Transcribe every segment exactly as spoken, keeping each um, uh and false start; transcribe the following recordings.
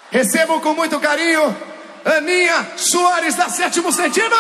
Recebam com muito carinho Aninha Soares da Sétimo Sentido!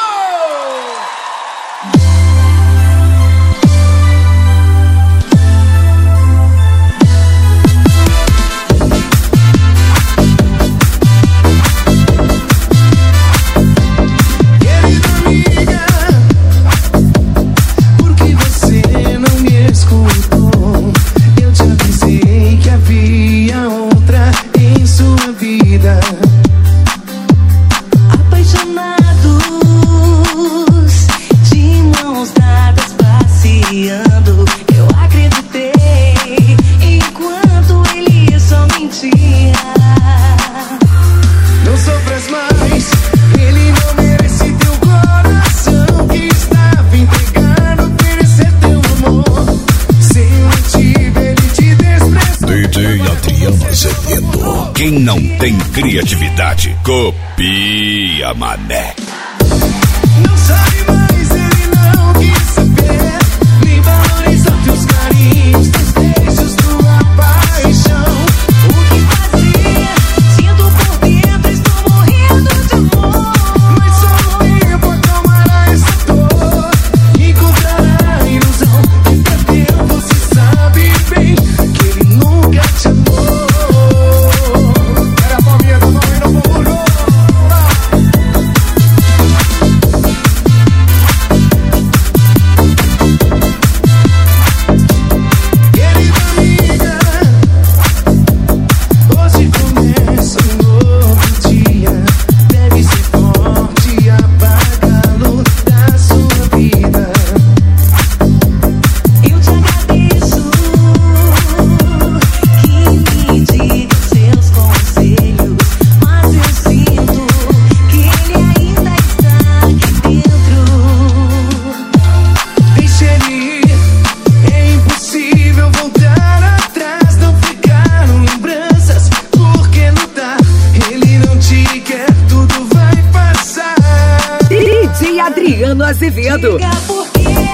Quem não tem criatividade, copia, mané. Não sabe mais, ele não quis saber, nem valorizar teus carinhos, teus beijos, tua paixão. O que fazer? Sinto por dentro, estou morrendo de amor. Mas só o tempo acalmará essa dor, encontrará a ilusão que perdeu. Você sabe bem que ele nunca te amou. Azevedo. Diga por quê?